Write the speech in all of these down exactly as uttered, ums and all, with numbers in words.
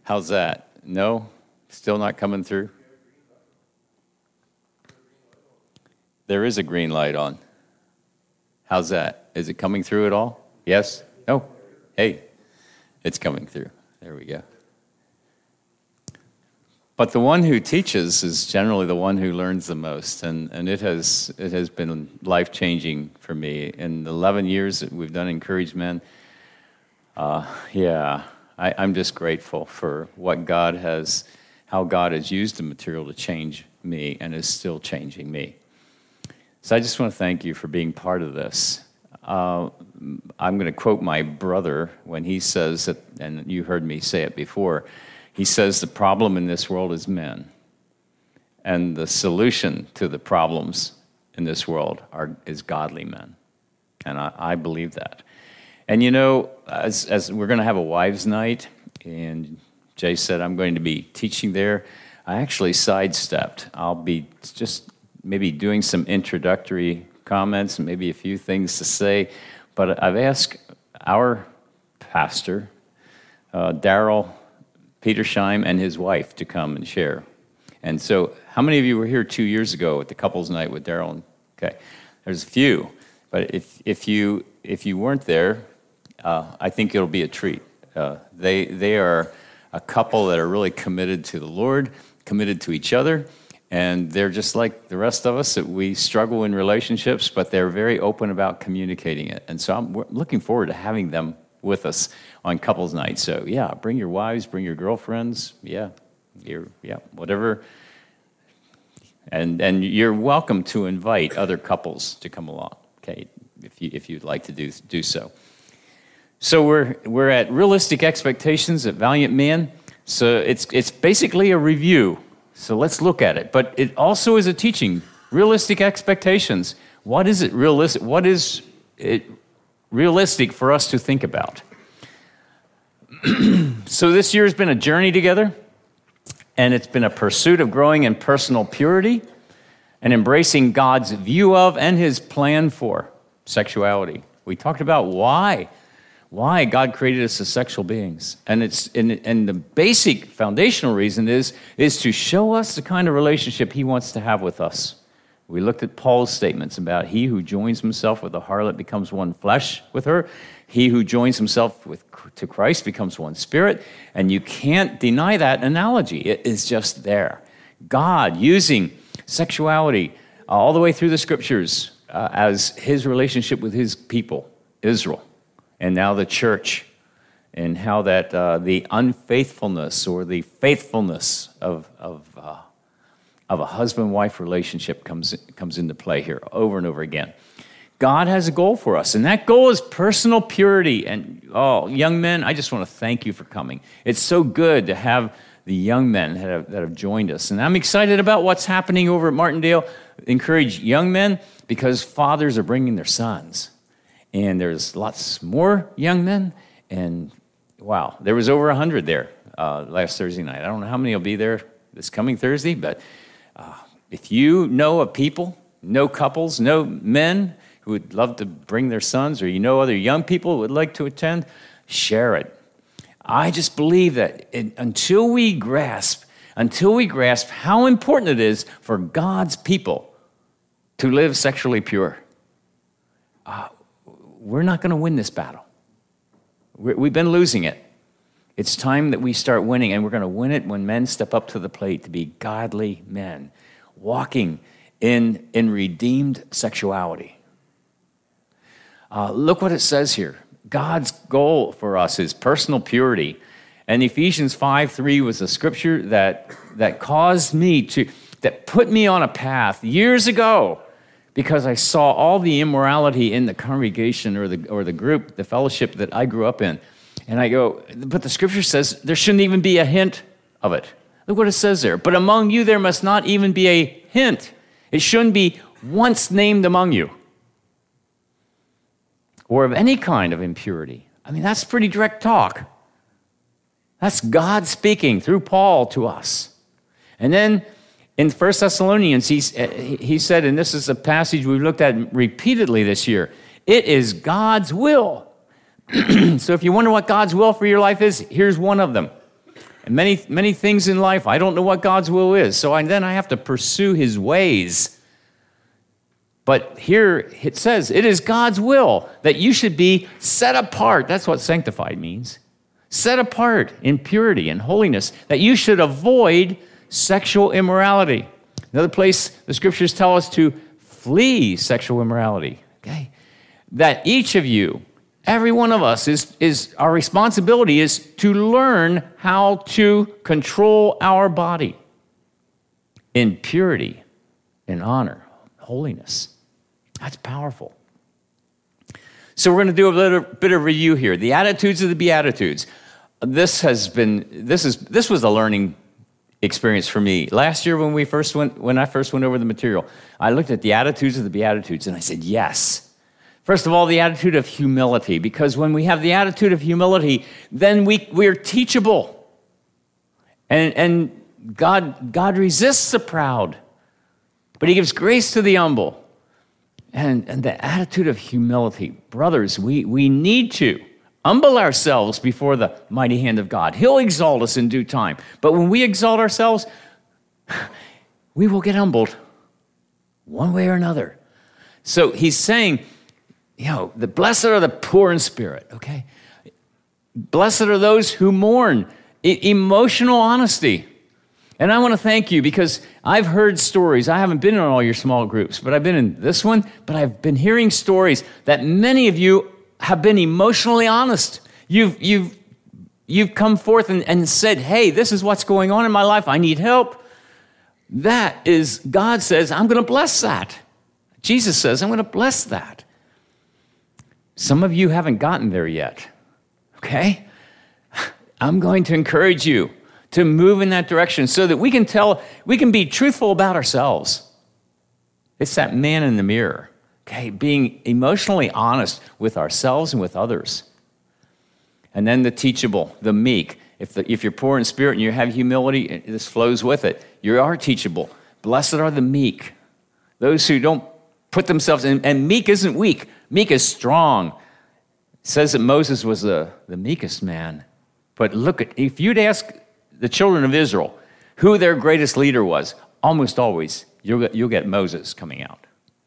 How's that? No? Still not coming through? There is a green light on. How's that? Is it coming through at all? Yes? No? Hey, it's coming through. There we go. But the one who teaches is generally the one who learns the most, and, and it has it has been life-changing for me. In the eleven years that we've done Encourage Men, uh, yeah, I, I'm just grateful for what God has, how God has used the material to change me and is still changing me. So I just want to thank you for being part of this. Uh, I'm going to quote my brother when he says that, and you heard me say it before, he says the problem in this world is men, and the solution to the problems in this world are is godly men, and I, I believe that. And you know, as, as we're going to have a wives' night, and Jay said I'm going to be teaching there, I actually sidestepped. I'll be just maybe doing some introductory comments and maybe a few things to say, but I've asked our pastor, uh, Daryl Petersheim, and his wife to come and share. And so how many of you were here two years ago at the couples night with Daryl? Okay, there's a few, but if if you if you weren't there, uh, I think it'll be a treat. Uh, they they are a couple that are really committed to the Lord, committed to each other, and they're just like the rest of us, that we struggle in relationships, but they're very open about communicating it. And so I'm looking forward to having them with us on couples night. So yeah, bring your wives, bring your girlfriends, yeah, your yeah, whatever. And and you're welcome to invite other couples to come along, okay, if you if you'd like to do do so. So we're we're at Realistic Expectations at Valiant Man. So it's it's basically a review. So let's look at it. But it also is a teaching. Realistic expectations. What is it realistic? What is it realistic for us to think about? So this year has been a journey together, and it's been a pursuit of growing in personal purity and embracing God's view of and his plan for sexuality. We talked about why. Why God created us as sexual beings. And it's and, and the basic foundational reason is, is to show us the kind of relationship he wants to have with us. We looked at Paul's statements about he who joins himself with a harlot becomes one flesh with her. He who joins himself with to Christ becomes one spirit. And you can't deny that analogy. It is just there. God using sexuality uh, all the way through the scriptures uh, as his relationship with his people, Israel. And now the church, and how that uh, the unfaithfulness or the faithfulness of of, uh, of a husband-wife relationship comes comes into play here over and over again. God has a goal for us, and that goal is personal purity. And oh, young men, I just want to thank you for coming. It's so good to have the young men that have, that have joined us, and I'm excited about what's happening over at Martindale. Encourage young men because fathers are bringing their sons. And there's lots more young men, and wow, there was over one hundred there uh, last Thursday night. I don't know how many will be there this coming Thursday, but uh, if you know of people, know couples, know men who would love to bring their sons, or you know other young people who would like to attend, share it. I just believe that it, until we grasp, until we grasp how important it is for God's people to live sexually pure, uh, we're not going to win this battle. We're, we've been losing it. It's time that we start winning, and we're going to win it when men step up to the plate to be godly men, walking in, in redeemed sexuality. Uh, look what it says here. God's goal for us is personal purity. And Ephesians five three was a scripture that, that caused me to, that put me on a path years ago, because I saw all the immorality in the congregation or the or the group, the fellowship that I grew up in. And I go, but the scripture says there shouldn't even be a hint of it. Look what it says there. But among you there must not even be a hint. It shouldn't be once named among you, or of any kind of impurity. I mean, that's pretty direct talk. That's God speaking through Paul to us. And then in First Thessalonians, he, he said, and this is a passage we've looked at repeatedly this year, it is God's will. So if you wonder what God's will for your life is, here's one of them. and many, many things in life. I don't know what God's will is, so I, then I have to pursue his ways. But here it says, it is God's will that you should be set apart. That's what sanctified means. Set apart in purity and holiness, that you should avoid sexual immorality. Another place, the scriptures tell us to flee sexual immorality, okay? That each of you, every one of us, is, is our responsibility is to learn how to control our body in purity, in honor, holiness. That's powerful. So we're going to do a little bit of review here. The attitudes of the Beatitudes. This has been, this is, this was a learning experience for me. Last year when we first went, when I first went over the material, I looked at the attitudes of the Beatitudes and I said, yes. First of all, the attitude of humility, because when we have the attitude of humility, then we, we're teachable. And, and God, God resists the proud, but he gives grace to the humble. And, and the attitude of humility, brothers, we, we need to humble ourselves before the mighty hand of God. He'll exalt us in due time. But when we exalt ourselves, we will get humbled one way or another. So he's saying, you know, the blessed are the poor in spirit, okay? Blessed are those who mourn. E- emotional honesty. And I want to thank you because I've heard stories. I haven't been in all your small groups, but I've been in this one. But I've been hearing stories that many of you have been emotionally honest. You've, you've, you've come forth and, and said, hey, this is what's going on in my life. I need help. That is, God says, I'm going to bless that. Jesus says, I'm going to bless that. Some of you haven't gotten there yet, okay? I'm going to encourage you to move in that direction so that we can tell, we can be truthful about ourselves. It's that man in the mirror, okay? Being emotionally honest with ourselves and with others. And then the teachable, the meek. If, the, if you're poor in spirit and you have humility, this flows with it. You are teachable. Blessed are the meek, those who don't put themselves in, and meek isn't weak. Meek is strong. It says that Moses was the, the meekest man. But look at, if you'd ask the children of Israel who their greatest leader was, almost always you'll get, you'll get Moses coming out.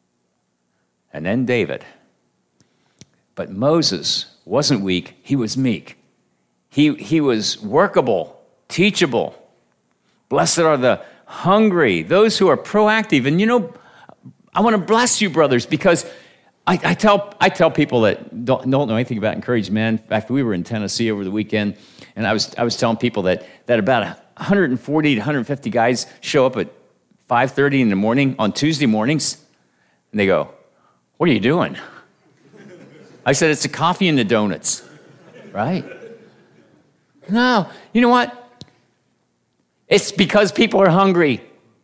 And then David. But Moses wasn't weak, he was meek. He, he was workable, teachable. Blessed are the hungry, those who are proactive. And you know, I want to bless you, brothers, because I, I tell I tell people that don't, don't know anything about Encouraged Men. In fact, we were in Tennessee over the weekend, and I was I was telling people that that about one hundred forty to one hundred fifty guys show up at five thirty in the morning on Tuesday mornings, and they go, "What are you doing?" I said, "It's the coffee and the donuts," right? No, you know what? It's because people are hungry.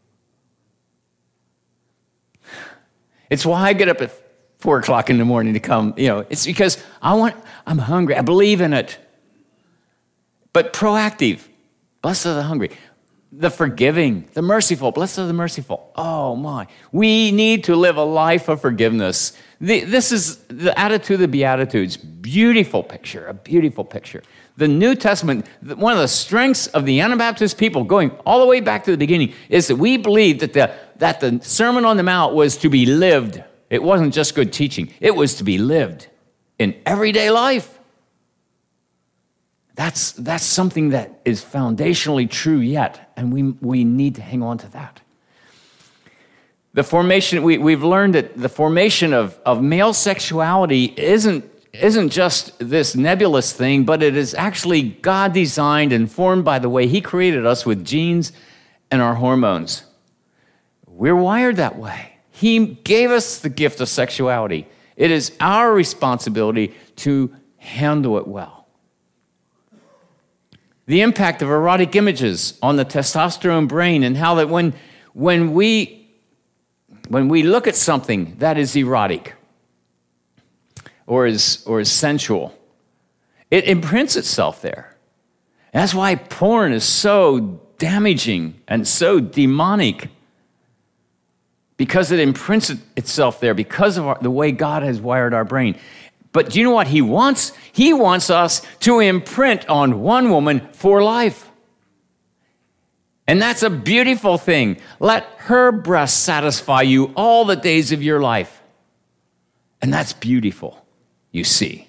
It's why I get up at four o'clock in the morning to come. You know, it's because I want, I'm hungry. I believe in it. But proactive. Blessed are the hungry. The forgiving, the merciful. Blessed are the merciful. Oh my. We need to live a life of forgiveness. The, this is the attitude of the Beatitudes. Beautiful picture, a beautiful picture. The New Testament, one of the strengths of the Anabaptist people, going all the way back to the beginning, is that we believe that the, that the Sermon on the Mount was to be lived. It wasn't just good teaching. It was to be lived in everyday life. That's, that's something that is foundationally true yet, and we, we need to hang on to that. The formation, we, we've learned that the formation of, of male sexuality isn't, isn't just this nebulous thing, but it is actually God-designed and formed by the way He created us with genes and our hormones. We're wired that way. He gave us the gift of sexuality. It is our responsibility to handle it well. The impact of erotic images on the testosterone brain, and how that when, when, we, when we look at something that is erotic or is, or is sensual, it imprints itself there. And that's why porn is so damaging and so demonic, because it imprints itself there because of our, the way God has wired our brain. But do you know what He wants? He wants us to imprint on one woman for life. And that's a beautiful thing. Let her breast satisfy you all the days of your life. And that's beautiful, you see.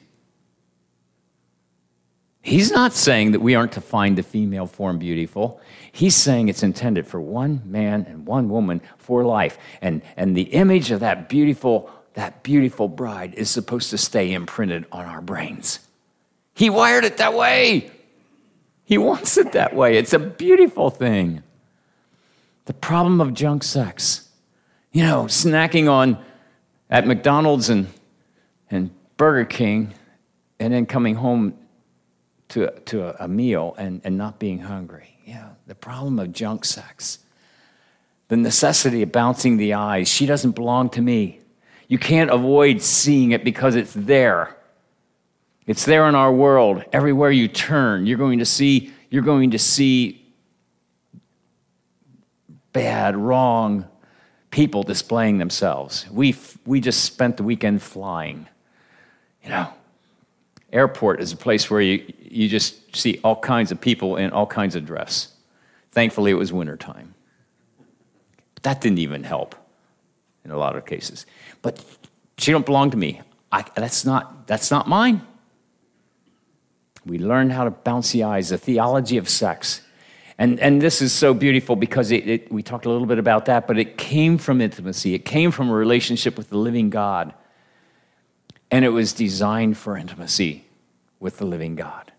He's not saying that we aren't to find the female form beautiful. He's saying it's intended for one man and one woman for life. And, and the image of that beautiful, that beautiful bride is supposed to stay imprinted on our brains. He wired it that way. He wants it that way. It's a beautiful thing. The problem of junk sex, you know, snacking on at McDonald's and, and Burger King, and then coming home to, to a, a meal and, and not being hungry. Yeah, the problem of junk sex. The necessity of bouncing the eyes. She doesn't belong to me. You can't avoid seeing it because it's there. It's there in our world. Everywhere you turn, you're going to see, you're going to see bad, wrong people displaying themselves. We we just spent the weekend flying. You know, airport is a place where you, you just see all kinds of people in all kinds of dress. Thankfully, it was wintertime. That didn't even help in a lot of cases. But she don't belong to me. I, that's not that's not mine. We learned how to bounce the eyes, the theology of sex. And, and this is so beautiful because it, it, we talked a little bit about that, but it came from intimacy. It came from a relationship with the living God. And it was designed for intimacy with the living God.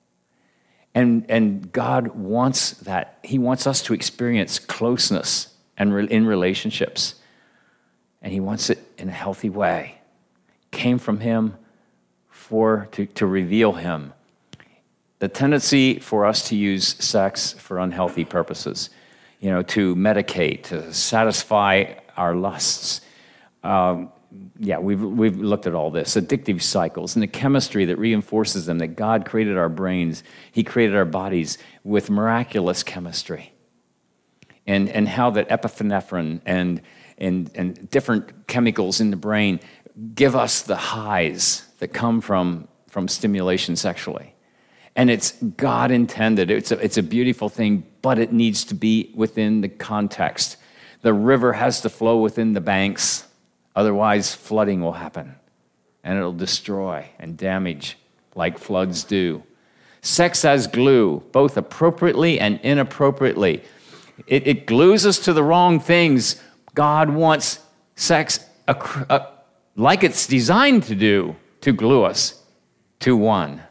And, and God wants that. He wants us to experience closeness and re, in relationships. And he wants it in a healthy way. Came from him for to, to reveal him. The tendency for us to use sex for unhealthy purposes, you know, to medicate, to satisfy our lusts. Um, yeah, we've, we've looked at all this. Addictive cycles and the chemistry that reinforces them, that God created our brains. He created our bodies with miraculous chemistry. And, and how that epinephrine and, and, and different chemicals in the brain give us the highs that come from, from stimulation sexually. And it's God intended. It's a, it's a beautiful thing, but it needs to be within the context. The river has to flow within the banks. Otherwise, flooding will happen. And it'll destroy and damage like floods do. Sex as glue, both appropriately and inappropriately. It, it glues us to the wrong things. God wants sex a, a, like it's designed to do, to glue us to one.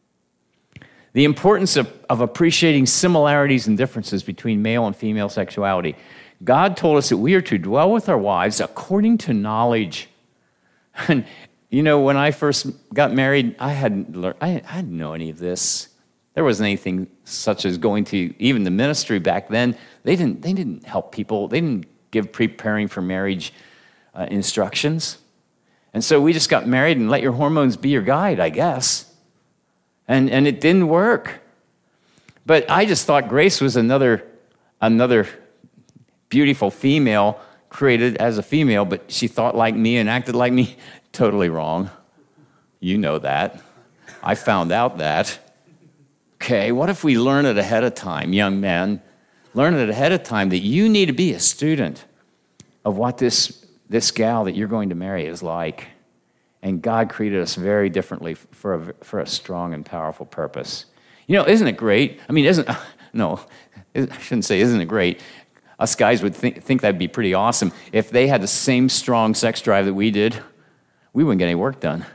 The importance of, of appreciating similarities and differences between male and female sexuality. God told us that we are to dwell with our wives according to knowledge. And, you know, when I first got married, I hadn't learned, I, I didn't know any of this. There wasn't anything such as going to, even the ministry back then, they didn't, they didn't help people. They didn't give preparing for marriage uh, instructions. And so we just got married and let your hormones be your guide, I guess. And and it didn't work. But I just thought Grace was another, another beautiful female created as a female, but she thought like me and acted like me. Totally wrong. You know that. I found out that. Okay, what if we learn it ahead of time, young men? Learn it ahead of time that you need to be a student of what this, this gal that you're going to marry is like. And God created us very differently for a, for a strong and powerful purpose. You know, isn't it great? I mean, isn't, no, I shouldn't say isn't it great. Us guys would think, think that'd be pretty awesome. If they had the same strong sex drive that we did, we wouldn't get any work done.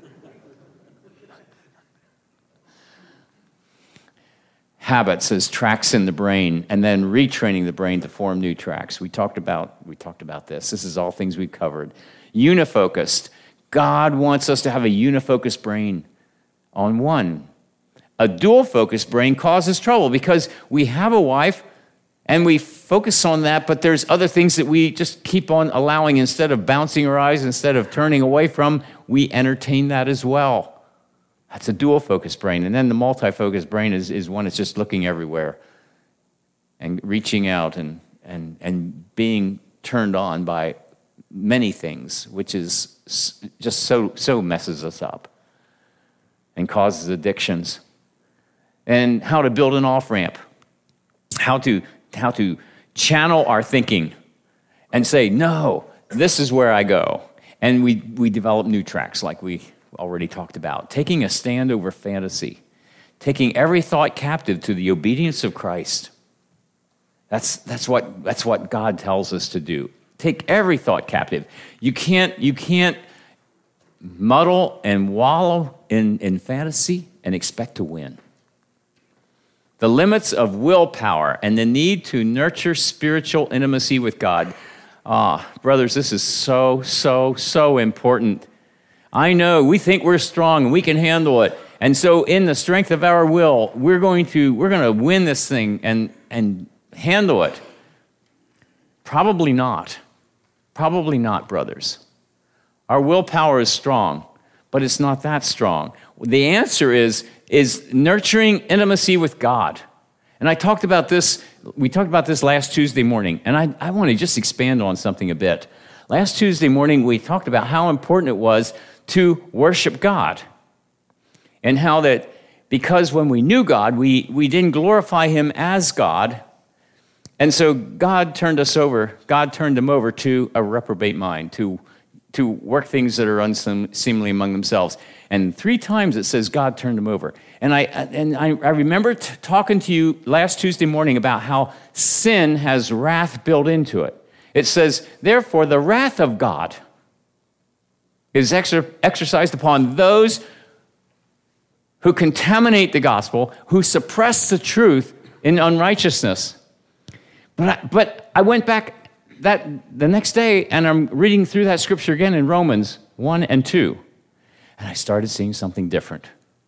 Habits as tracks in the brain, and then retraining the brain to form new tracks. We talked about, we talked about this. This is all things we've covered. Unifocused. God wants us to have a unifocused brain on one. A dual-focused brain causes trouble because we have a wife and we focus on that, but there's other things that we just keep on allowing. Instead of bouncing our eyes, instead of turning away from, we entertain that as well. That's a dual-focused brain. And then the multi-focused brain is, is one that's just looking everywhere and reaching out and, and, and being turned on by many things, which is just so so messes us up and causes addictions. And how to build an off-ramp, how to how to channel our thinking and say, no, this is where I go. And we, we develop new tracks like we already talked about. Taking a stand over fantasy. Taking every thought captive to the obedience of Christ. That's, that's, what, that's what God tells us to do. Take every thought captive. You can't, you can't muddle and wallow in, in fantasy and expect to win. The limits of willpower and the need to nurture spiritual intimacy with God. Ah, brothers, this is so, so, so important. I know we think we're strong and we can handle it. And so in the strength of our will, we're going to, we're going to win this thing and, and handle it. Probably not. Probably not, brothers. Our willpower is strong, but it's not that strong. The answer is, is nurturing intimacy with God. And I talked about this, we talked about this last Tuesday morning, and I, I want to just expand on something a bit. Last Tuesday morning, we talked about how important it was to worship God. And how that because when we knew God, we, we didn't glorify him as God. And so God turned us over, God turned them over to a reprobate mind, to, to work things that are unseemly among themselves. And three times it says God turned them over. And I and I, I remember t- talking to you last Tuesday morning about how sin has wrath built into it. It says, therefore, the wrath of God is exer- exercised upon those who contaminate the gospel, who suppress the truth in unrighteousness. But I, but I went back that the next day, and I'm reading through that scripture again in Romans one and two, and I started seeing something different.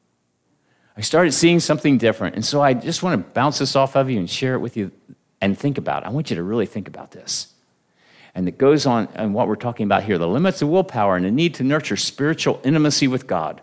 I started seeing something different, and so I just want to bounce this off of you and share it with you and think about it. I want you to really think about this. And it goes on, and what we're talking about here, the limits of willpower and the need to nurture spiritual intimacy with God.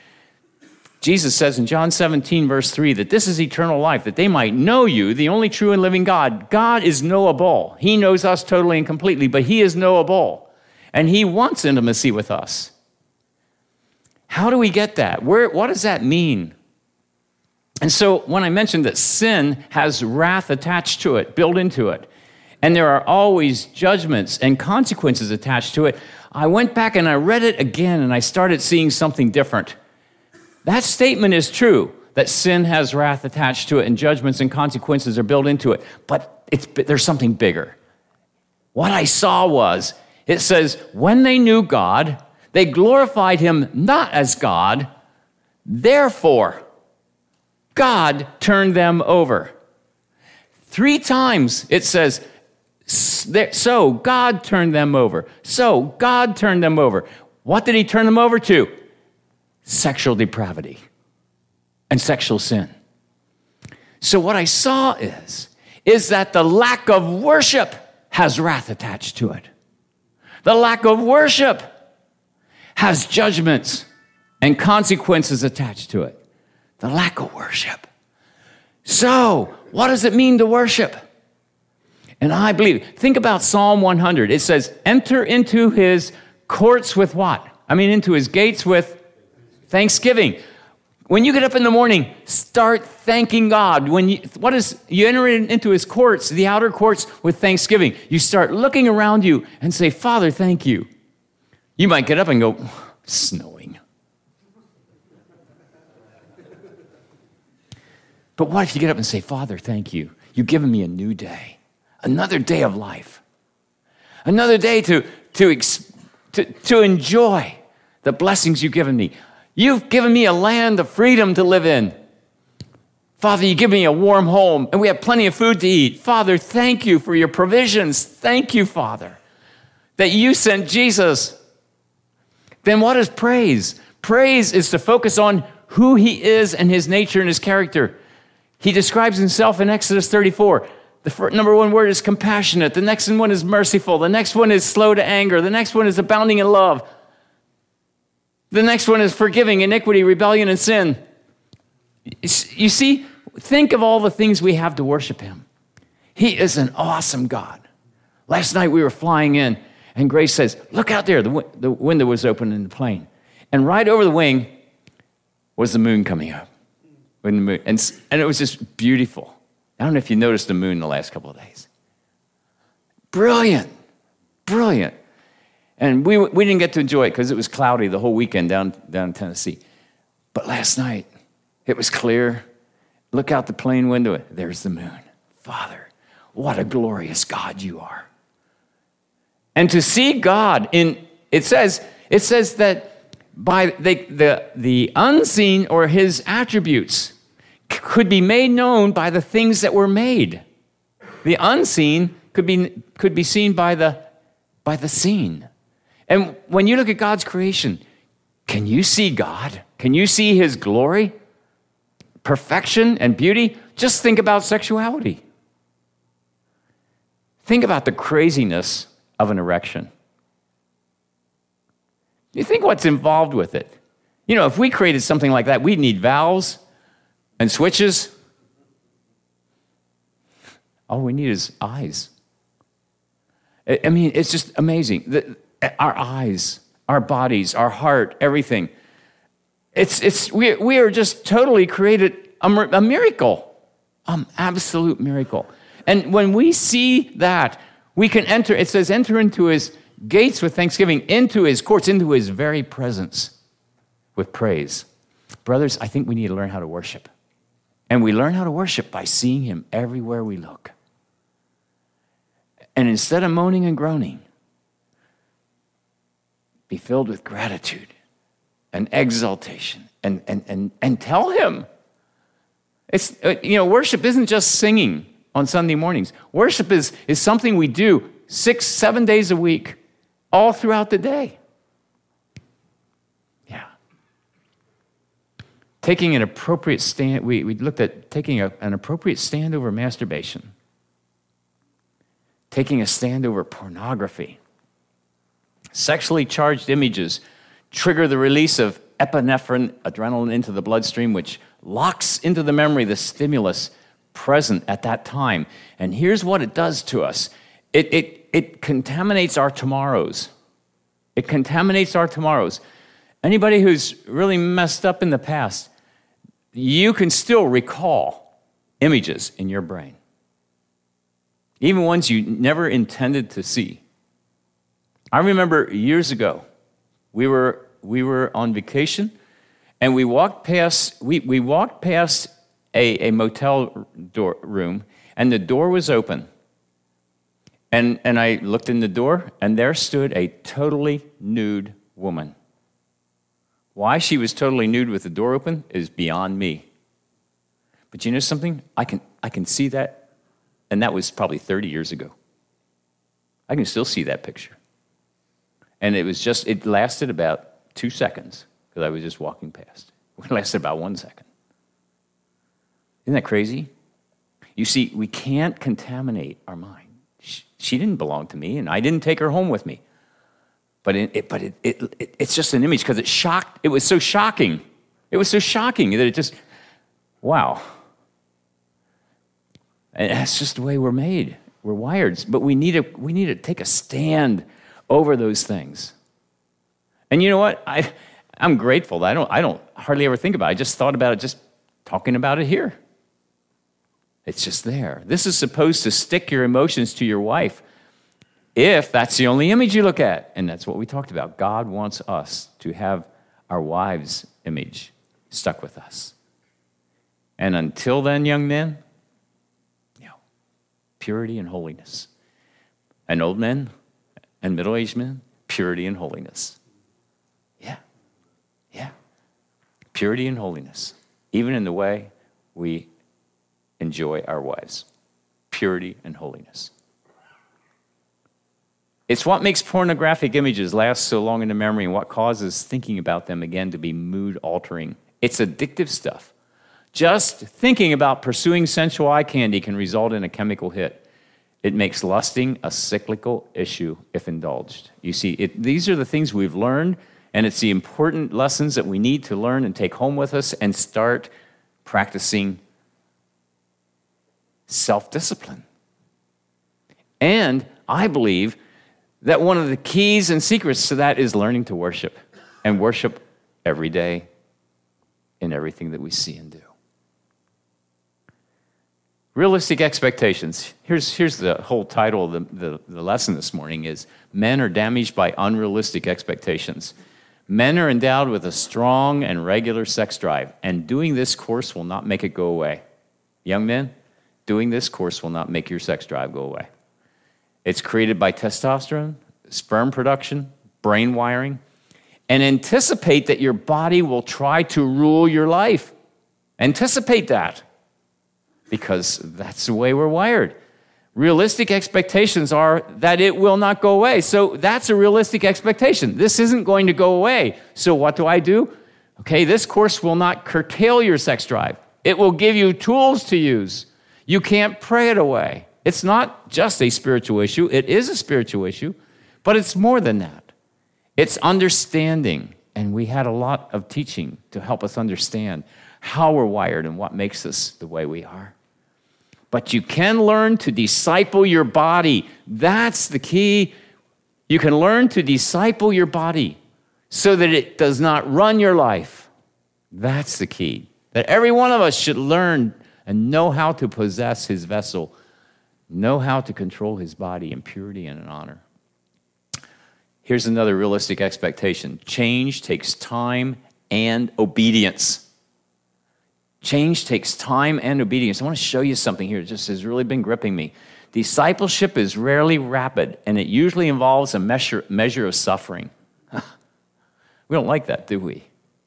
Jesus says in John seventeen, verse three, that this is eternal life, that they might know you, the only true and living God. God is knowable. He knows us totally and completely, but he is knowable. And he wants intimacy with us. How do we get that? Where, what does that mean? And so when I mentioned that sin has wrath attached to it, built into it, and there are always judgments and consequences attached to it, I went back and I read it again, and I started seeing something different. That statement is true, that sin has wrath attached to it and judgments and consequences are built into it. But it's, there's something bigger. What I saw was, it says, when they knew God, they glorified him not as God, therefore, God turned them over. Three times it says, so God turned them over. So God turned them over. What did he turn them over to? Sexual depravity and sexual sin. So what I saw is, is that the lack of worship has wrath attached to it. The lack of worship has judgments and consequences attached to it. The lack of worship. So, what does it mean to worship? And I believe, think about Psalm one hundred. It says, enter into his courts with what? I mean, into his gates with thanksgiving. When you get up in the morning, start thanking God. When you, what is, you enter into his courts, the outer courts, with thanksgiving. You start looking around you and say, Father, thank you. You might get up and go, snowing. But what if you get up and say, Father, thank you. You've given me a new day, another day of life, another day to, to, to, to enjoy the blessings you've given me. You've given me a land of freedom to live in. Father, you give me a warm home, and we have plenty of food to eat. Father, thank you for your provisions. Thank you, Father, that you sent Jesus. Then what is praise? Praise is to focus on who he is and his nature and his character. He describes himself in Exodus thirty-four. The first, number one word is compassionate. The next one is merciful. The next one is slow to anger. The next one is abounding in love. The next one is forgiving iniquity, rebellion, and sin. You see, think of all the things we have to worship him. He is an awesome God. Last night we were flying in, and Grace says, look out there. The, w- the window was open in the plane. And right over the wing was the moon coming up. When the moon, and, and it was just beautiful. I don't know if you noticed the moon the last couple of days. Brilliant, brilliant. And we, we didn't get to enjoy it because it was cloudy the whole weekend down, down in Tennessee. But last night, it was clear. Look out the plane window. There's the moon. Father, what a glorious God you are. And to see God in, it says, it says that by the, the, the unseen or his attributes could be made known by the things that were made. The unseen could be, could be seen by the, by the seen. And when you look at God's creation, can you see God? Can you see his glory, perfection, and beauty? Just think about sexuality. Think about the craziness of an erection. You think what's involved with it? You know, if we created something like that, we'd need valves and switches. All we need is eyes. I mean, it's just amazing. The, our eyes, our bodies, our heart, everything. It's, it's, we, we are just totally created a, a miracle, an absolute miracle. And when we see that, we can enter, it says, enter into his gates with thanksgiving, into his courts, into his very presence with praise. Brothers, I think we need to learn how to worship. And we learn how to worship by seeing him everywhere we look. And instead of moaning and groaning, be filled with gratitude and exaltation and, and, and, and tell him. It's, you know, worship isn't just singing on Sunday mornings. Worship is, is something we do six, seven days a week, all throughout the day. Yeah. Taking an appropriate stand, we, we looked at taking a, an appropriate stand over masturbation. Taking a stand over pornography. Sexually charged images trigger the release of epinephrine, adrenaline into the bloodstream, which locks into the memory the stimulus present at that time. And here's what it does to us. It, it, it contaminates our tomorrows. It contaminates our tomorrows. Anybody who's really messed up in the past, you can still recall images in your brain. Even ones you never intended to see. I remember years ago, we were we were on vacation, and we walked past we, we walked past a, a motel door room, and the door was open. And and I looked in the door, and there stood a totally nude woman. Why she was totally nude with the door open is beyond me. But you know something? I can I can see that, and that was probably thirty years ago. I can still see that picture. And it was just, it lasted about two seconds because I was just walking past. It lasted about one second. Isn't that crazy? You see, we can't contaminate our mind. She, she didn't belong to me, and I didn't take her home with me. But it, it but it, it, it it's just an image because it shocked. It was so shocking. It was so shocking that it just, wow. And that's just the way we're made. We're wired. But we need to we need to take a stand over those things. And you know what? I, I'm grateful that I don't, I don't hardly ever think about it. I just thought about it just talking about it here. It's just there. This is supposed to stick your emotions to your wife if that's the only image you look at. And that's what we talked about. God wants us to have our wives' image stuck with us. And until then, young men, you know, purity and holiness. And old men, and middle-aged men, purity and holiness. Yeah, yeah. Purity and holiness, even in the way we enjoy our wives. Purity and holiness. It's what makes pornographic images last so long in the memory and what causes thinking about them again to be mood-altering. It's addictive stuff. Just thinking about pursuing sensual eye candy can result in a chemical hit. It makes lusting a cyclical issue if indulged. You see, it, these are the things we've learned, and it's the important lessons that we need to learn and take home with us and start practicing self-discipline. And I believe that one of the keys and secrets to that is learning to worship, and worship every day in everything that we see and do. Realistic expectations. Here's, here's the whole title of the, the, the lesson this morning is Men are damaged by unrealistic expectations. Men are endowed with a strong and regular sex drive, and doing this course will not make it go away. Young men, doing this course will not make your sex drive go away. It's created by testosterone, sperm production, brain wiring, and anticipate that your body will try to rule your life. Anticipate that, because that's the way we're wired. Realistic expectations are that it will not go away. So that's a realistic expectation. This isn't going to go away. So what do I do? Okay, this course will not curtail your sex drive. It will give you tools to use. You can't pray it away. It's not just a spiritual issue. It is a spiritual issue, but it's more than that. It's understanding, and we had a lot of teaching to help us understand how we're wired and what makes us the way we are. But you can learn to disciple your body. That's the key. You can learn to disciple your body so that it does not run your life. That's the key. That every one of us should learn and know how to possess his vessel, know how to control his body in purity and in honor. Here's another realistic expectation. Change takes time and obedience. Change takes time and obedience. I want to show you something here that just has really been gripping me. Discipleship is rarely rapid, and it usually involves a measure, measure of suffering. We don't like that, do we?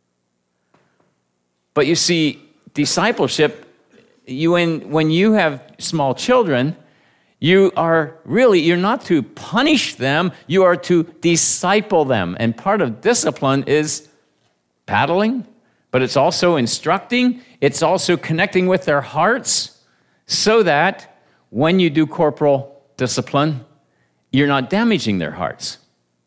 But you see, discipleship, you when, when you have small children, you are really, you're not to punish them, you are to disciple them. And part of discipline is paddling, but it's also instructing, it's also connecting with their hearts so that when you do corporal discipline, you're not damaging their hearts.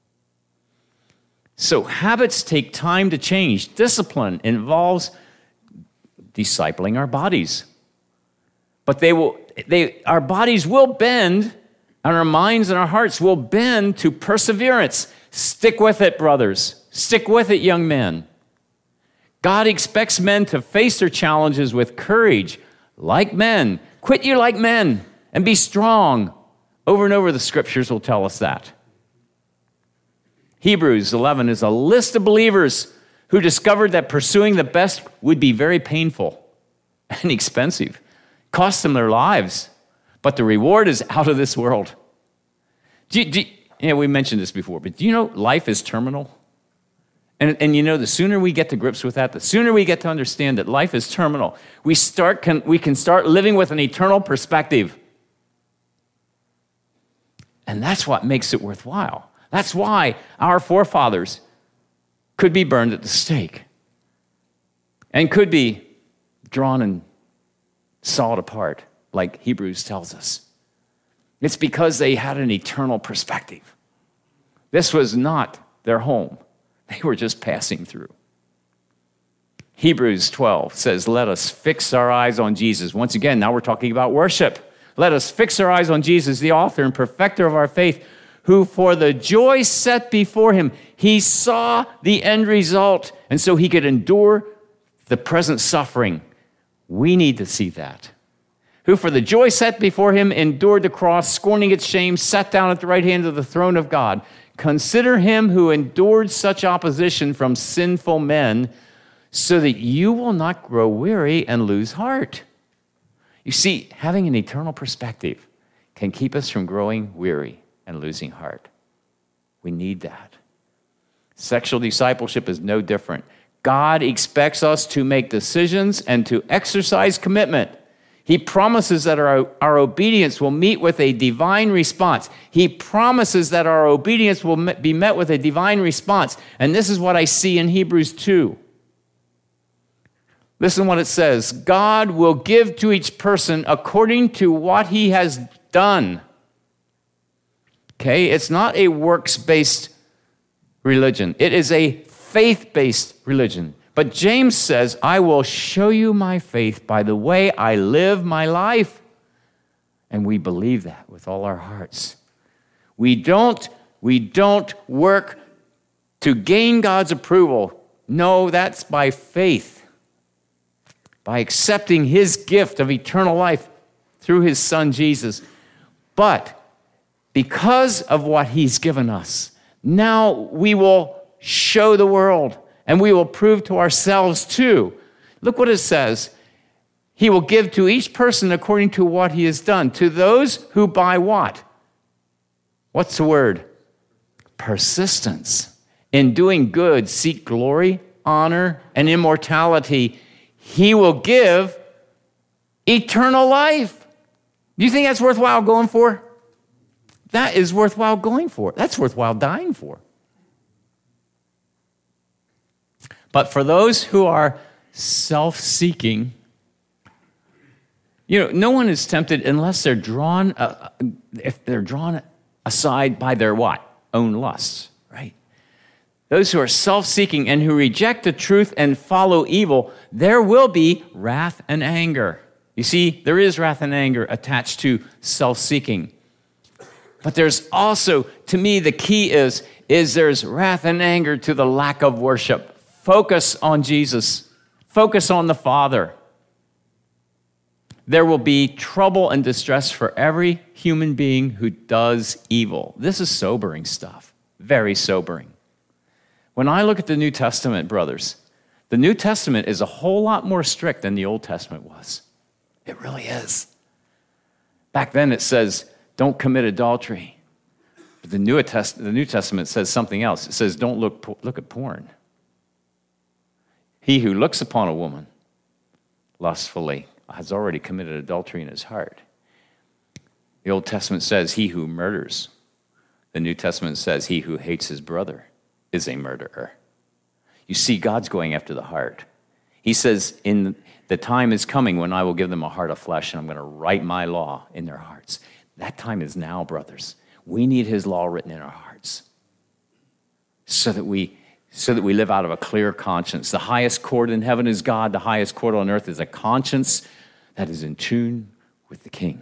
So habits take time to change. Discipline involves discipling our bodies. But they will, they, our bodies will bend, and our minds and our hearts will bend to perseverance. Stick with it, brothers. Stick with it, young men. God expects men to face their challenges with courage, like men. Quit you like men and be strong. Over and over, the scriptures will tell us that. Hebrews eleven is a list of believers who discovered that pursuing the best would be very painful and expensive, cost them their lives, but the reward is out of this world. Do you, do you, yeah, we mentioned this before, but do you know life is terminal? And, and you know, the sooner we get to grips with that, the sooner we get to understand that life is terminal, we start can, we can start living with an eternal perspective. And that's what makes it worthwhile. That's why our forefathers could be burned at the stake and could be drawn and sawed apart, like Hebrews tells us. It's because they had an eternal perspective. This was not their home. They were just passing through. Hebrews twelve says, let us fix our eyes on Jesus. Once again, now we're talking about worship. Let us fix our eyes on Jesus, the author and perfecter of our faith, who for the joy set before him, he saw the end result, and so he could endure the present suffering. We need to see that. Who for the joy set before him endured the cross, scorning its shame, sat down at the right hand of the throne of God. Consider him who endured such opposition from sinful men, so that you will not grow weary and lose heart. You see, having an eternal perspective can keep us from growing weary and losing heart. We need that. Sexual discipleship is no different. God expects us to make decisions and to exercise commitment. He promises that our, our obedience will meet with a divine response. He promises that our obedience will be met with a divine response. And this is what I see in Hebrews two. Listen what it says. God will give to each person according to what he has done. Okay, it's not a works-based religion. It is a faith-based religion. But James says, I will show you my faith by the way I live my life. And we believe that with all our hearts. We don't, we don't work to gain God's approval. No, that's by faith. By accepting his gift of eternal life through his son Jesus. But because of what he's given us, now we will show the world and we will prove to ourselves too. Look what it says. He will give to each person according to what he has done. To those who by what? What's the word? Persistence. In doing good, seek glory, honor, and immortality. He will give eternal life. Do you think that's worthwhile going for? That is worthwhile going for. That's worthwhile dying for. But for those who are self-seeking, you know, no one is tempted unless they're drawn, uh, if they're drawn aside by their what? Own lusts, right? Those who are self-seeking and who reject the truth and follow evil, there will be wrath and anger. You see, there is wrath and anger attached to self-seeking. But there's also, to me, the key is, is there's wrath and anger to the lack of worship. Focus on Jesus. Focus on the Father. There will be trouble and distress for every human being who does evil. This is sobering stuff. Very sobering. When I look at the New Testament, brothers, the New Testament is a whole lot more strict than the Old Testament was. It really is. Back then it says, don't commit adultery. But the New, Test- the New Testament says something else. It says, don't look, look at porn. He who looks upon a woman lustfully has already committed adultery in his heart. The Old Testament says, he who murders. The New Testament says, he who hates his brother is a murderer. You see, God's going after the heart. He says, in the time is coming when I will give them a heart of flesh, and I'm going to write my law in their hearts. That time is now, brothers. We need his law written in our hearts so that we so that we live out of a clear conscience. The highest court in heaven is God. The highest court on earth is a conscience that is in tune with the King.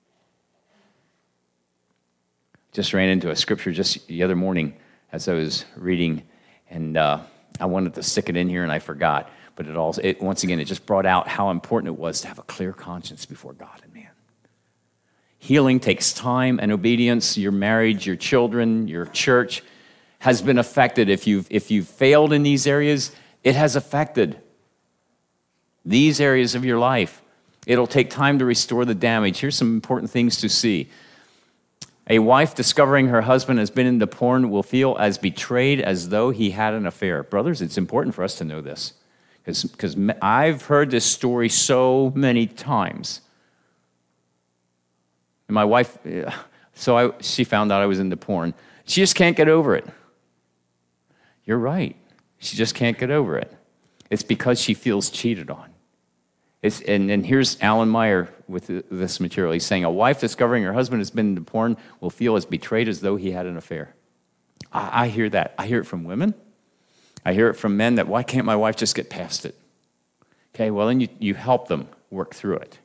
Just ran into a scripture just the other morning as I was reading, and uh, I wanted to stick it in here, and I forgot. But it also, it, once again, it just brought out how important it was to have a clear conscience before God and man. Healing takes time and obedience. Your marriage, your children, your church has been affected. If you've, if you've failed in these areas, it has affected these areas of your life. It'll take time to restore the damage. Here's some important things to see. A wife discovering her husband has been into porn will feel as betrayed as though he had an affair. Brothers, it's important for us to know this, because I've heard this story so many times. And my wife, so I, she found out I was into porn. She just can't get over it. You're right. She just can't get over it. It's because she feels cheated on. It's, and, and here's Alan Meyer with this material. He's saying, a wife discovering her husband has been into porn will feel as betrayed as though he had an affair. I, I hear that. I hear it from women. I hear it from men that, why can't my wife just get past it? Okay, well, then you, you help them work through it.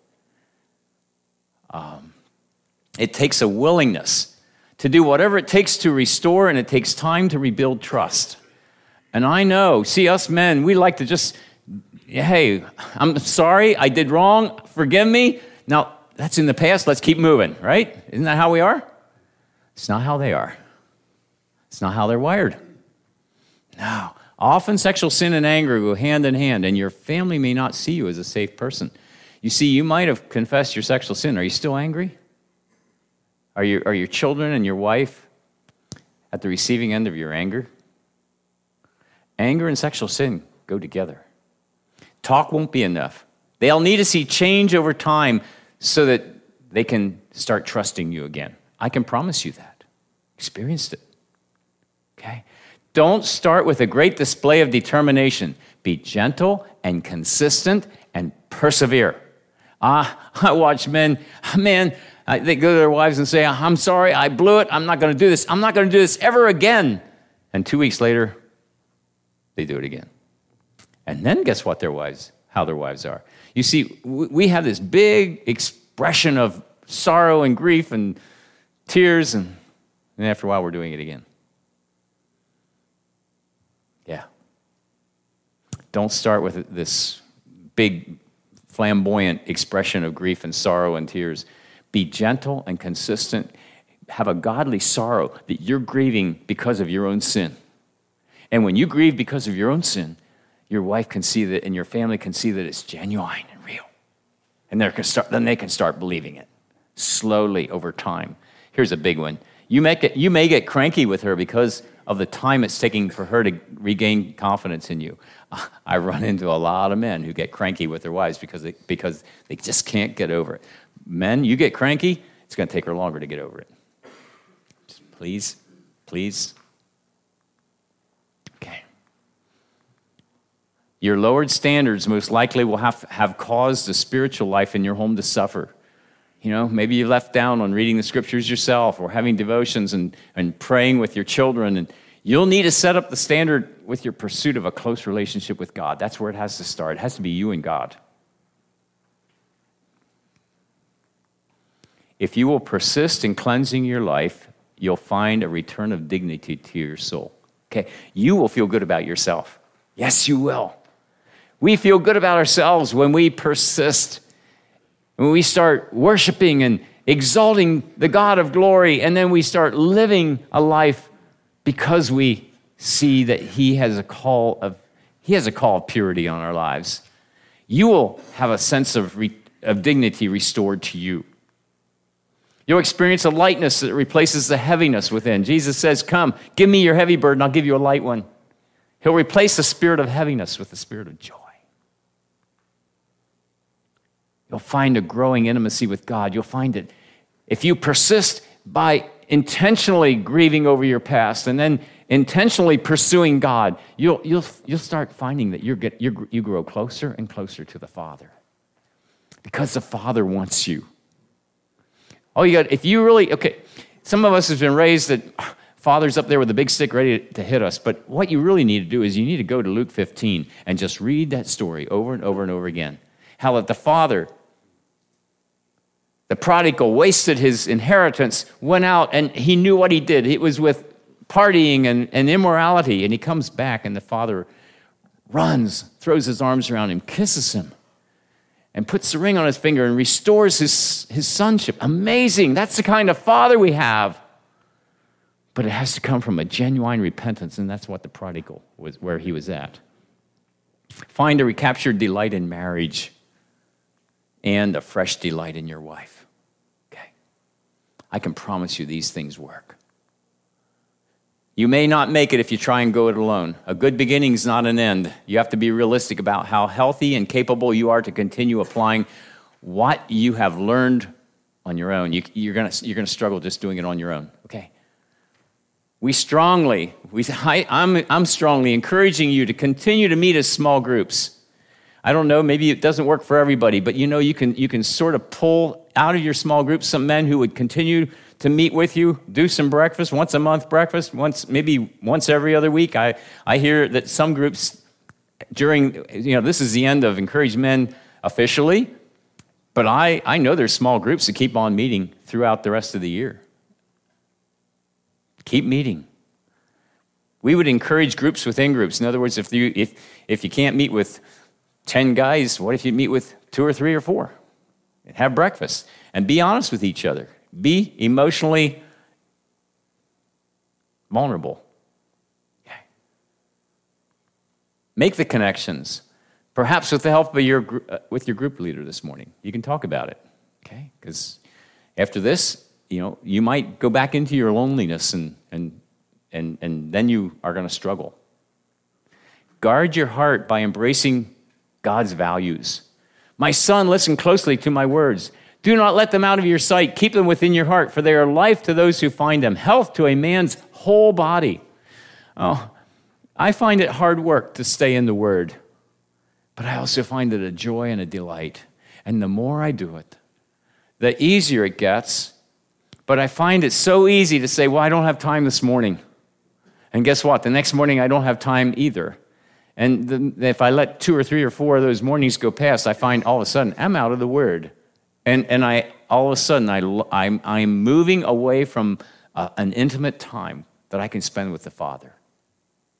Um, it takes a willingness to do whatever it takes to restore, and it takes time to rebuild trust. And I know, see, us men, we like to just, hey, I'm sorry, I did wrong, forgive me. Now, that's in the past, let's keep moving, right? Isn't that how we are? It's not how they are. It's not how they're wired. No. Often sexual sin and anger go hand in hand, and your family may not see you as a safe person. You see, you might have confessed your sexual sin. Are you still angry? Are, you, are your children and your wife at the receiving end of your anger? Anger and sexual sin go together. Talk won't be enough. They'll need to see change over time so that they can start trusting you again. I can promise you that. Experienced it. Okay? Don't start with a great display of determination. Be gentle and consistent and persevere. Ah, I watch men, man, they go to their wives and say, I'm sorry, I blew it. I'm not going to do this. I'm not going to do this ever again. And two weeks later, they do it again. And then guess what their wives, how their wives are. You see, we have this big expression of sorrow and grief and tears, and, and after a while we're doing it again. Yeah. Don't start with this big flamboyant expression of grief and sorrow and tears. Be gentle and consistent. Have a godly sorrow that you're grieving because of your own sin. And when you grieve because of your own sin, your wife can see that and your family can see that it's genuine and real. And they can start, then they can start believing it slowly over time. Here's a big one. You, make it, you may get cranky with her because of the time it's taking for her to regain confidence in you. I run into a lot of men who get cranky with their wives because they, because they just can't get over it. Men, you get cranky, it's going to take her longer to get over it. Just please, please. Okay. Your lowered standards most likely will have, have caused the spiritual life in your home to suffer. You know, maybe you left down on reading the scriptures yourself or having devotions and, and praying with your children. And you'll need to set up the standard with your pursuit of a close relationship with God. That's where it has to start. It has to be you and God. If you will persist in cleansing your life, you'll find a return of dignity to your soul. Okay, you will feel good about yourself. Yes, you will. We feel good about ourselves when we persist. When we start worshiping and exalting the God of glory, and then we start living a life because we see that He has a call of He has a call of purity on our lives, you will have a sense of, re, of dignity restored to you. You'll experience a lightness that replaces the heaviness within. Jesus says, "Come, give me your heavy burden, I'll give you a light one." He'll replace the spirit of heaviness with the spirit of joy. You'll find a growing intimacy with God. You'll find it if you persist by intentionally grieving over your past and then intentionally pursuing God, you'll you'll you'll start finding that you get you you grow closer and closer to the Father, because the Father wants you. Oh, you got if you really okay. Some of us have been raised that Father's up there with a big stick ready to, to hit us, but what you really need to do is you need to go to Luke fifteen and just read that story over and over and over again. How that the Father, the prodigal, wasted his inheritance, went out, and he knew what he did. It was with partying and, and immorality, and he comes back, and the Father runs, throws his arms around him, kisses him, and puts the ring on his finger and restores his, his sonship. Amazing. That's the kind of Father we have. But it has to come from a genuine repentance, and that's what the prodigal was, where he was at. Find a recaptured delight in marriage and a fresh delight in your wife. Okay. I can promise you these things work. You may not make it if you try and go it alone. A good beginning is not an end. You have to be realistic about how healthy and capable you are to continue applying what you have learned on your own. You, you're going you're gonna struggle just doing it on your own. Okay. We strongly, we, I, I'm, I'm strongly encouraging you to continue to meet as small groups. I don't know, maybe it doesn't work for everybody, but you know, you can you can sort of pull out of your small groups some men who would continue to meet with you, do some breakfast, once a month breakfast, once maybe once every other week. I, I hear that some groups during, you know, this is the end of Encourage Men officially, but I, I know there's small groups that keep on meeting throughout the rest of the year. Keep meeting. We would encourage groups within groups. In other words, if you if if you can't meet with ten guys, what if you meet with two or three or four? And have breakfast and be honest with each other. Be emotionally vulnerable. Okay. Make the connections, perhaps with the help of your uh, with your group leader this morning. You can talk about it, okay? Because after this, you know, you might go back into your loneliness, and and and and then you are going to struggle. Guard your heart by embracing God's values. My son, listen closely to my words. Do not let them out of your sight. Keep them within your heart, for they are life to those who find them, health to a man's whole body. Oh, I find it hard work to stay in the Word, but I also find it a joy and a delight. And the more I do it, the easier it gets. But I find it so easy to say, well, I don't have time this morning. And guess what? The next morning, I don't have time either. And the, if I let two or three or four of those mornings go past, I find all of a sudden I'm out of the Word. And and I all of a sudden, I, I'm, I'm moving away from uh, an intimate time that I can spend with the Father.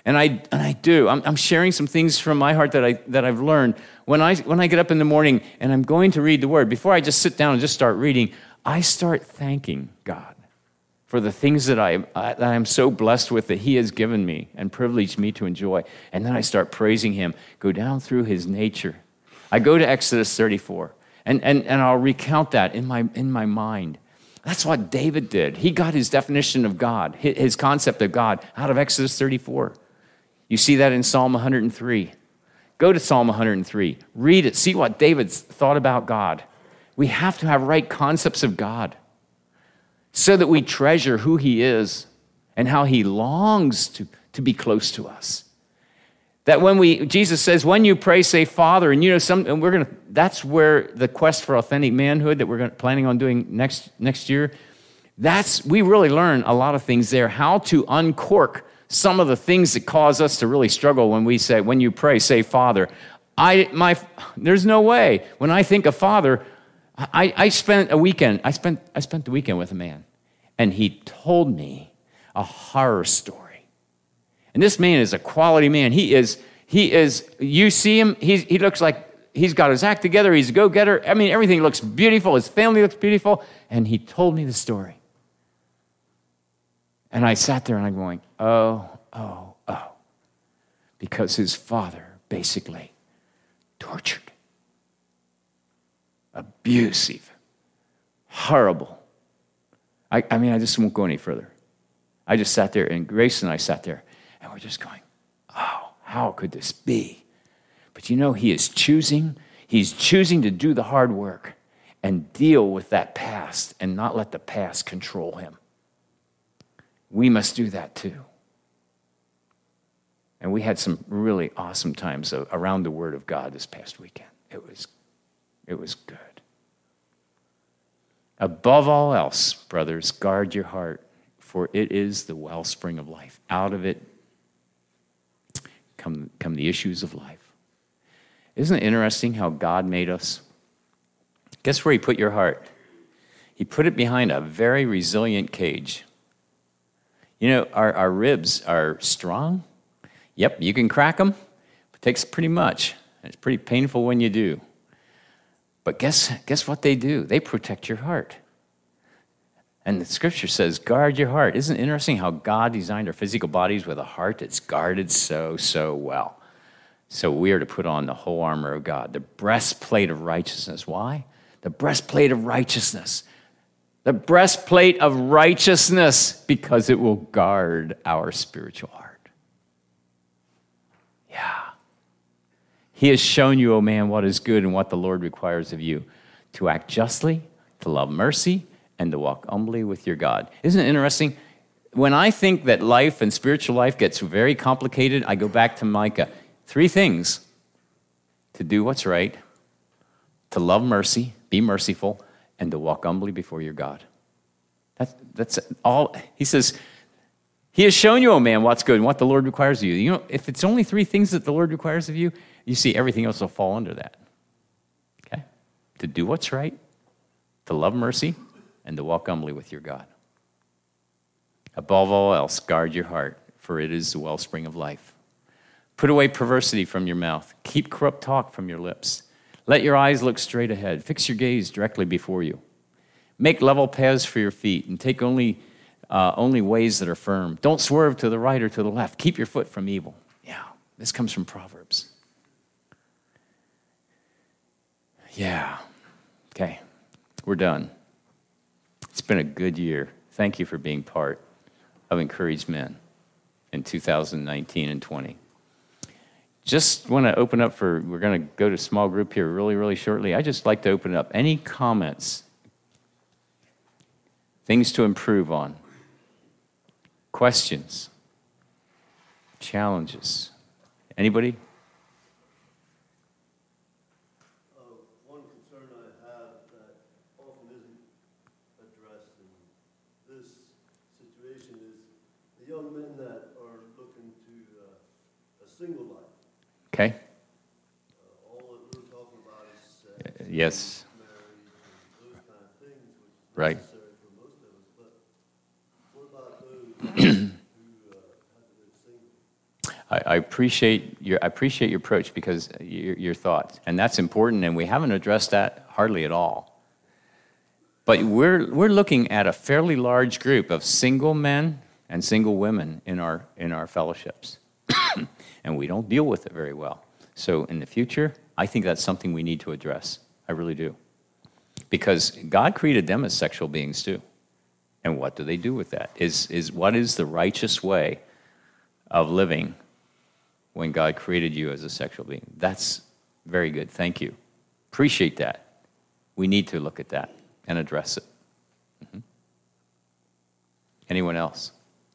And I and I do. I'm, I'm sharing some things from my heart that I that I've learned. When I when I get up in the morning and I'm going to read the Word, before I just sit down and just start reading, I start thanking God for the things that I, I that I'm so blessed with that He has given me and privileged me to enjoy. And then I start praising Him. Go down through His nature. I go to Exodus thirty-four, and and and I'll recount that in my in my mind. That's what David did. He got his definition of God, his concept of God, out of Exodus thirty-four. You see that in Psalm one hundred three. Go to Psalm one hundred three. Read it. See what David thought about God. We have to have right concepts of God so that we treasure who He is and how He longs to, to be close to us. That when we, Jesus says, when you pray, say Father, and you know, some, and we're going to, that's where the quest for authentic manhood that we're going to, planning on doing next, next year, that's, we really learn a lot of things there, how to uncork some of the things that cause us to really struggle when we say, when you pray, say Father. I, my, there's no way. When I think of Father, I, I spent a weekend, I spent, I spent the weekend with a man, and he told me a horror story. And this man is a quality man. He is, he is, you see him, he's, he looks like he's got his act together, he's a go-getter. I mean, everything looks beautiful, his family looks beautiful, and he told me the story. And I sat there and I'm going, oh, oh, oh. Because his father basically tortured, abusive, horrible. I, I mean, I just won't go any further. I just sat there, and Grace and I sat there, and we're just going, oh, how could this be? But you know, he is choosing, he's choosing to do the hard work and deal with that past and not let the past control him. We must do that too. And we had some really awesome times around the Word of God this past weekend. It was, it was good. Above all else, brothers, guard your heart, for it is the wellspring of life. Out of it come, come the issues of life. Isn't it interesting how God made us? Guess where He put your heart? He put it behind a very resilient cage. You know, our, our ribs are strong. Yep, you can crack them. It takes pretty much. It's pretty painful when you do. But guess, guess what they do? They protect your heart. And the Scripture says, guard your heart. Isn't it interesting how God designed our physical bodies with a heart that's guarded so, so well? So we are to put on the whole armor of God, the breastplate of righteousness. Why? The breastplate of righteousness. The breastplate of righteousness, because it will guard our spiritual heart. Yeah. He has shown you, O man, what is good and what the Lord requires of you, to act justly, to love mercy, and to walk humbly with your God. Isn't it interesting? When I think that life and spiritual life gets very complicated, I go back to Micah. Three things: to do what's right, to love mercy, be merciful, and to walk humbly before your God. That's, that's all. He says, He has shown you, O man, what's good and what the Lord requires of you. You know, if it's only three things that the Lord requires of you, you see everything else will fall under that. Okay? To do what's right, to love mercy, and to walk humbly with your God. Above all else, guard your heart, for it is the wellspring of life. Put away perversity from your mouth. Keep corrupt talk from your lips. Let your eyes look straight ahead. Fix your gaze directly before you. Make level paths for your feet, and take only, uh, only ways that are firm. Don't swerve to the right or to the left. Keep your foot from evil. Yeah, this comes from Proverbs. Yeah. Okay, we're done. It's been a good year. Thank you for being part of Encouraged Men in two thousand nineteen and twenty. Just want to open up for, we're going to go to small group here really, really shortly. I just like to open up. Any comments? Things to improve on? Questions? Challenges? Anybody? Uh, one concern I have that often isn't addressed in this situation is the young men that are looking to uh, a single life. Okay. Uh, all that we're talking about is sex, Uh, yes. marriage, and those kind of things, which is Right. necessary for most of us. But what about those who uh, have been single? I, I appreciate your I appreciate your approach because your, your thoughts, and that's important. And we haven't addressed that hardly at all. But we're we're looking at a fairly large group of single men and single women in our in our fellowships, and we don't deal with it very well. So in the future, I think that's something we need to address. I really do, because God created them as sexual beings too. And what do they do with that? Is is what is the righteous way of living when God created you as a sexual being? That's very good. Thank you. Appreciate that. We need to look at that and address it. Mm-hmm. Anyone else?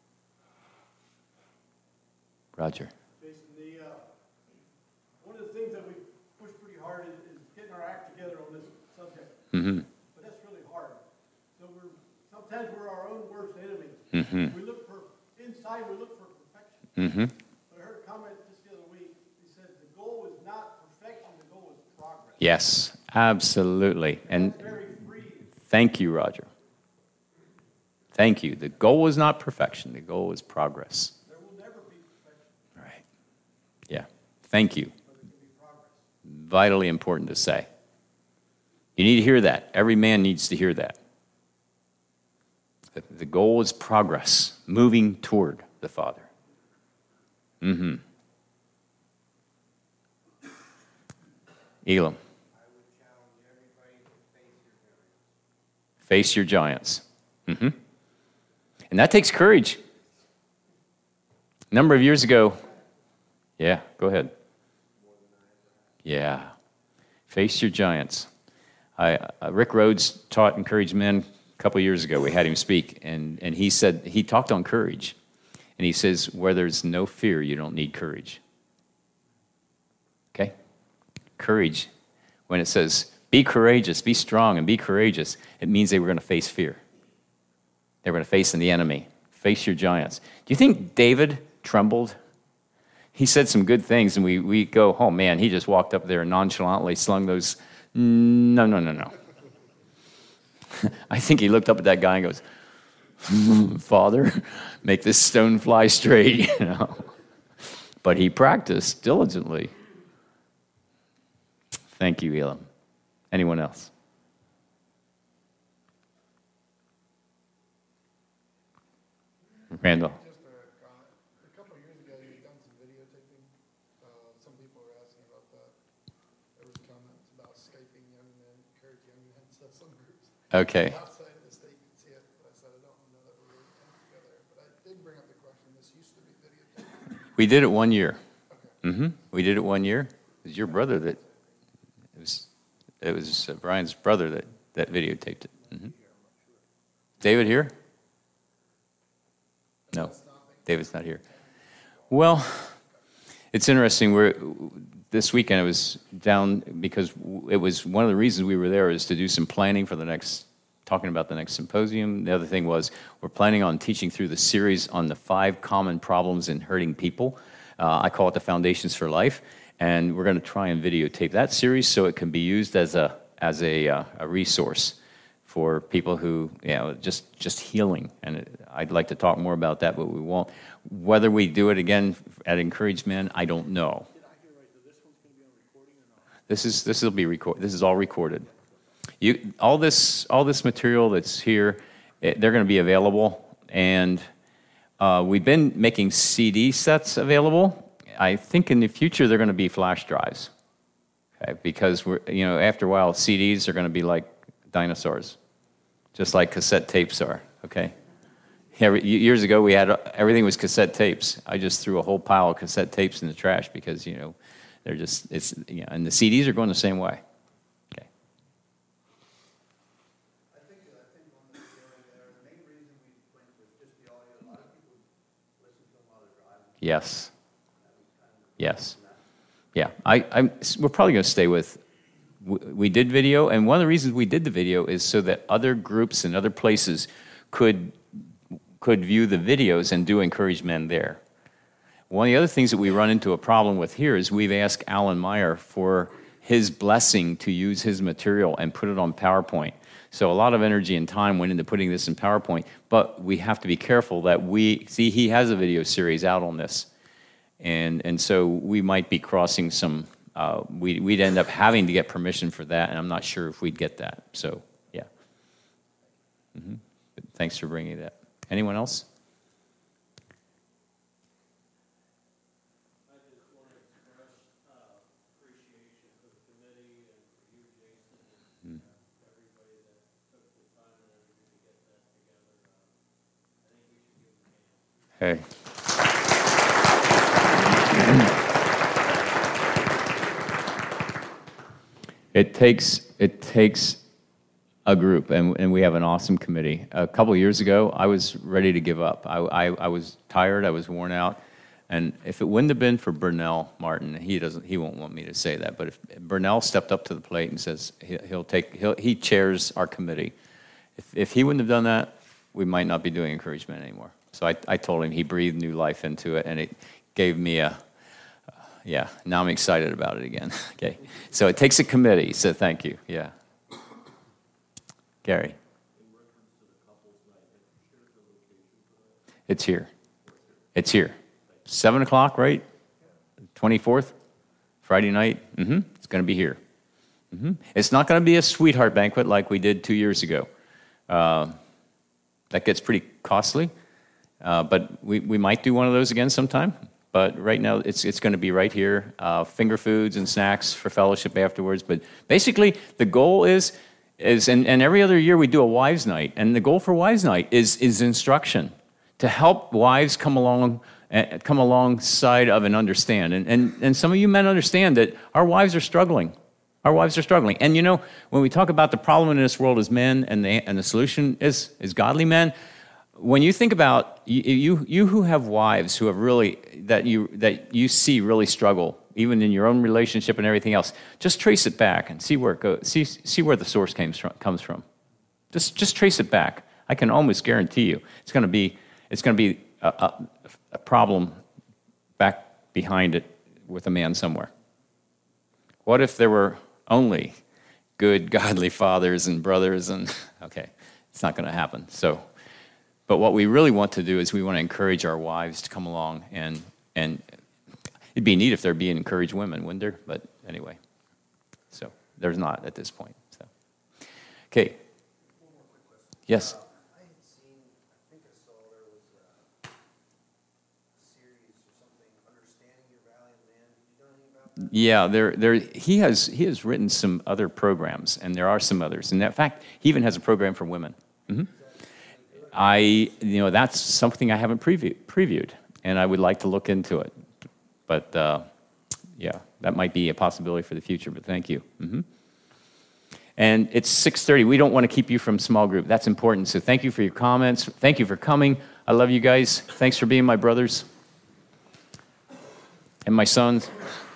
Roger. Jason, the, uh, one of the things that we push pretty hard is, is getting our act together on this subject. Mm-hmm. But that's really hard. So we're sometimes we're our own worst enemies. Mm-hmm. We look for inside. We look for perfection. Mm-hmm. But I heard a comment just the other week. He said the goal is not perfection. The goal is progress. Yes, absolutely. And That's very free. thank you, Roger. Thank you. The goal is not perfection. The goal is progress. There will never be perfection. Right. Yeah. Thank you. But it can be progress. Vitally important to say. You need to hear that. Every man needs to hear that. The, the goal is progress, moving toward the Father. Mm-hmm. Elam. Face your giants. Mm-hmm. And that takes courage. A number of years ago, yeah, go ahead. Yeah, face your giants. I, uh, Rick Rhodes taught encouraged men a couple years ago. We had him speak, and, and he said, he talked on courage. And he says, where there's no fear, you don't need courage. Okay? Courage, when it says, be courageous, be strong, and be courageous, it means they were going to face fear. They were going to face the enemy. Face your giants. Do you think David trembled? He said some good things, and we, we go, oh, man, he just walked up there and nonchalantly slung those. No, no, no, no. I think he looked up at that guy and goes, Father, make this stone fly straight. You know. But he practiced diligently. Thank you, Elam. Anyone else? Randall. Just a comment. A couple of years ago, you had done some videotaping. Uh, some people were asking about that. There was comments about Skyping young men, encourage young men, so some groups Okay. outside of the state could see it, but I said I don't know that we were together. But I did bring up the question, this used to be videotaped. We did it one year. Okay. Mm-hmm. We did it one year. It was your brother that, it was, it was uh, Brian's brother that, that videotaped it. Mm-hmm. David here? No, David's not here. Well, it's interesting. We're, this weekend I was down because it was one of the reasons we were there is to do some planning for the next, talking about the next symposium. The other thing was we're planning on teaching through the series on the five common problems in hurting people. Uh, I call it the Foundations for Life, and we're going to try and videotape that series so it can be used as a as a, uh, a resource for people who, you know, just, just healing. And I'd like to talk more about that, but we won't. Whether we do it again at Encouraged Men, I don't know. Did I hear right? So this one's going to be on recording or not? This is this will be record. This is all recorded. You all this all this material that's here, it, they're going to be available, and uh, we've been making C D sets available. I think in the future they're going to be flash drives, okay? Because we're you know after a while C Ds are going to be like dinosaurs, just like cassette tapes are, okay? Every, years ago, we had, everything was cassette tapes. I just threw a whole pile of cassette tapes in the trash because, you know, they're just, it's, you know, and the C Ds are going the same way, okay? I think, I think on the feeling there, the main reason we went with just the audio, a lot of people listen to them while they're driving. Yes. Yes. Yeah, I, I'm, we're probably going to stay with, we did video, and one of the reasons we did the video is so that other groups and other places could could view the videos and do Encouraged Men there. One of the other things that we run into a problem with here is we've asked Alan Meyer for his blessing to use his material and put it on PowerPoint. So a lot of energy and time went into putting this in PowerPoint, but we have to be careful that we, see, he has a video series out on this. And, and so we might be crossing some, uh, we, we'd end up having to get permission for that, and I'm not sure if we'd get that. So, yeah. Mm-hmm. But thanks for bringing that. Anyone else? I just want to express uh, appreciation for the committee and for you, Jason, and uh, everybody that took the time and everything to get that together. Uh, I think we should give them a hand. Hey. It takes it takes a group, and, and we have an awesome committee. A couple of years ago, I was ready to give up. I, I, I was tired. I was worn out. And if it wouldn't have been for Burnell Martin, he doesn't. He won't want me to say that. But if Burnell stepped up to the plate and says he, he'll take, he'll, he chairs our committee. If, if he wouldn't have done that, we might not be doing encouragement anymore. So I, I told him, he breathed new life into it, and it gave me a. Yeah, now I'm excited about it again. Okay, so it takes a committee, so thank you. Yeah. Gary. It's here. It's here. seven o'clock, right? twenty-fourth, Friday night. Mm-hmm. It's going to be here. Mm-hmm. It's not going to be a sweetheart banquet like we did two years ago. Uh, that gets pretty costly, uh, but we, we might do one of those again sometime. But right now, it's it's going to be right here, uh, finger foods and snacks for fellowship afterwards. But basically, the goal is, is and, and every other year we do a wives' night. And the goal for wives' night is, is instruction, to help wives come along, uh, come alongside of and understand. And, and, and some of you men understand that our wives are struggling. Our wives are struggling. And you know, when we talk about the problem in this world as men and the, and the solution is, is godly men, when you think about you, you, you who have wives who have really that you that you see really struggle, even in your own relationship and everything else, just trace it back and see where it goes. See see where the source comes from. Comes from. Just just trace it back. I can almost guarantee you, it's going to be it's going to be a, a, a problem back behind it with a man somewhere. What if there were only good, godly fathers and brothers? And okay, it's not going to happen. So. But what we really want to do is we want to encourage our wives to come along, and and it'd be neat if there'd be encouraged women, wouldn't there? But anyway, so there's not at this point. So, okay. One more quick question. Yes. Uh, I had seen, I think I saw there was a, a series or something, Understanding Your Valiant Man. Have you done anything about that? Yeah, there there he has he has written some other programs, and there are some others. And in fact, he even has a program for women. Mm-hmm. I, you know, that's something I haven't preview, previewed, and I would like to look into it. But, uh, yeah, that might be a possibility for the future, but thank you. Mm-hmm. And it's six thirty. We don't want to keep you from small group. That's important, so thank you for your comments. Thank you for coming. I love you guys. Thanks for being my brothers and my sons.